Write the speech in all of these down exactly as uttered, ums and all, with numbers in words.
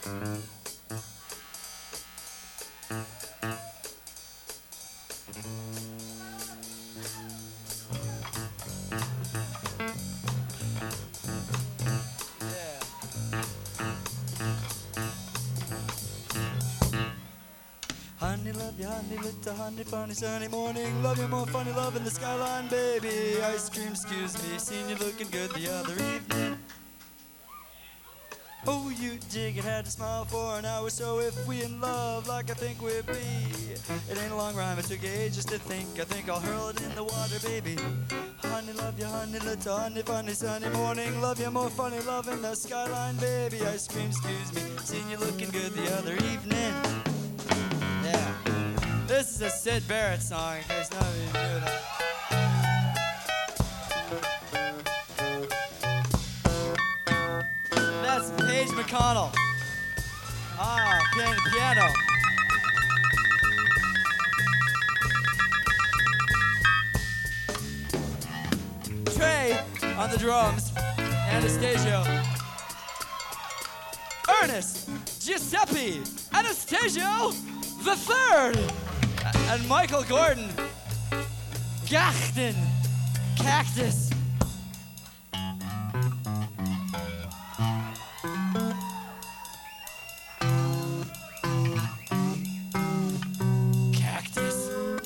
Honey, love you, honey, little honey, funny sunny morning. Love you more funny, love in the skyline, baby. Ice cream, excuse me, seen you looking good the other evening. Oh, you dig it, had to smile for an hour. So if we in love like I think we'd be, it ain't a long rhyme, it took ages to think. I think I'll hurl it in the water, baby. Honey, love you, honey, little honey, funny sunny morning. Love you more funny, love in the skyline, baby. Ice cream, excuse me, seen you looking good the other evening. Yeah, this is a Syd Barrett song, in case none of you knew that. That's Paige McConnell. Ah, playing the piano. Trey on the drums. Anastasio. Ernest Giuseppe Anastasio the third, and Michael Gordon, Gachten, Cactus. Cactus.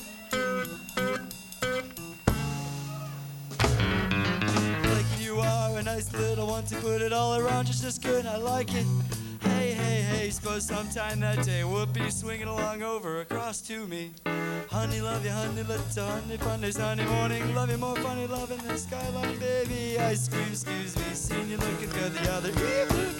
Like you are a nice little one to put it all around just as good, I like it. Hey, hey, hey, suppose sometime that day Whoopie swinging along over across to me. Honey, love you, honey, little honey, funny sunny morning. Love you more funny, love in the skyline, baby. Ice cream, excuse me, seen you looking good the other evening.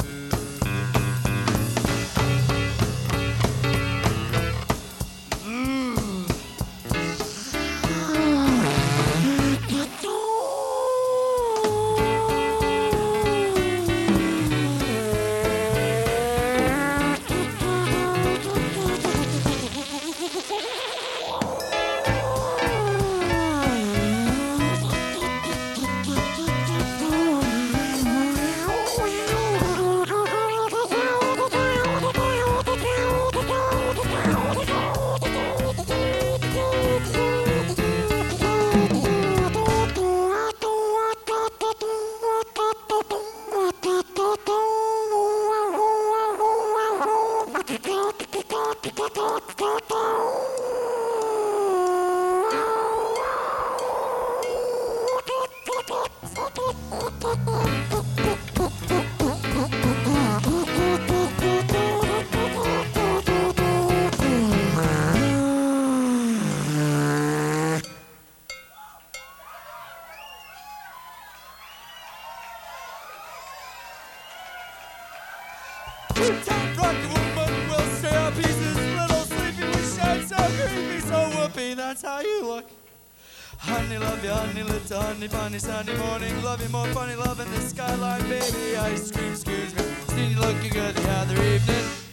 Top rock woman will stay our pieces. Little sleepy, we shine so creepy, so whoopee. That's how you look. Honey, love you, honey, little honey, funny sunny morning. Love you more funny, love in the skyline, baby. Ice cream, excuse me, seen you looking good the other evening.